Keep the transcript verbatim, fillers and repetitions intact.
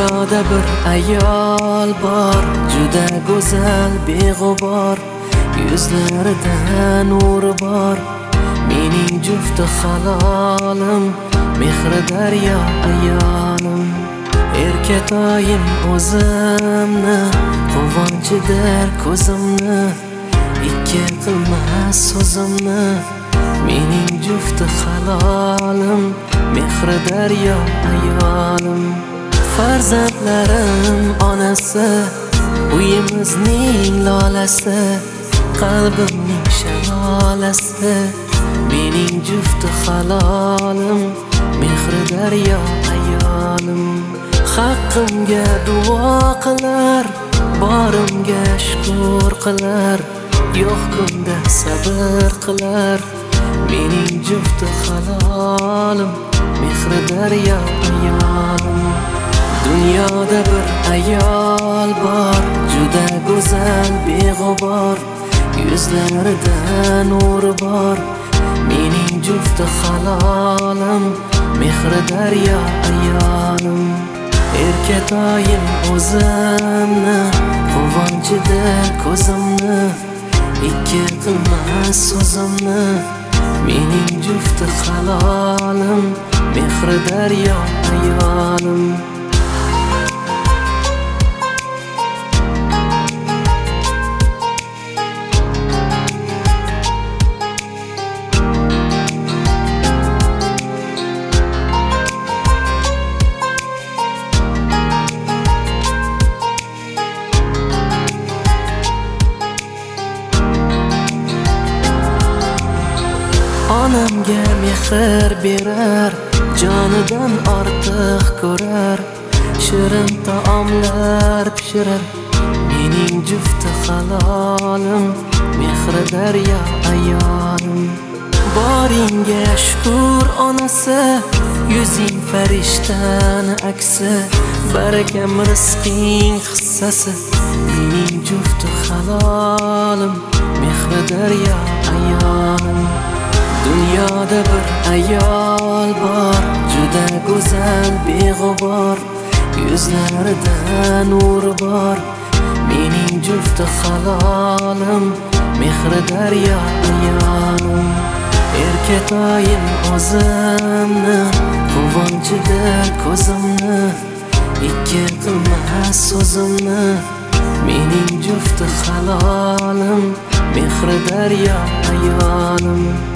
Dunyoda bir ayol bor, juda go'zal, beg'ubor, yuzlarida nur bor. Mening jufti halolim, mehri daryo ayolim. Erkatoyim o'zimni, quvonchidir ko'zimni, ikki qilmas so'zimni. Mening jufti halolim, mehri daryo ayolim. Farzandlarim onasi, uyimizning lolasi, qalbimning shalolasi. Mening jufti halolim, mehri daryo ayolim. Haqqimga duo qilar, borimga shukr qilar, yo'q kunda sabr qilar. Mening jufti halolim, mehri daryo ayolim. Dunyoda bir ayol bor, juda go'zal, beg'ubor, yuzlarida nur bor. Mening jufti halolim, mehri daryo ayolim. Erkatoyim o'zimni, quvonchidir ko'zimni, ikki qilmas so'zimni. Mening jufti halolim, mehri daryo ayolim. Onamga mehr berar, jonidan ortiq ko'rar, shirin taomlar pishirar. Mening jufti halolim, mehri daryo ayolim. Boringga shukr onasi, yuzing farishtani aksi, barakam rizqing hissasi. Mening jufti halolim, mehri daryo ayolim. Dunyoda bir ayol bor, juda go'zal, beg'ubor, yuzlarida nur bor. Mening jufti halolim, mehri daryo ayolim. Erkatoyim o'zimni, quvonchidir ko'zimni, ikki qilmas so'zimni. Mening jufti halolim, mehri daryo ayolim.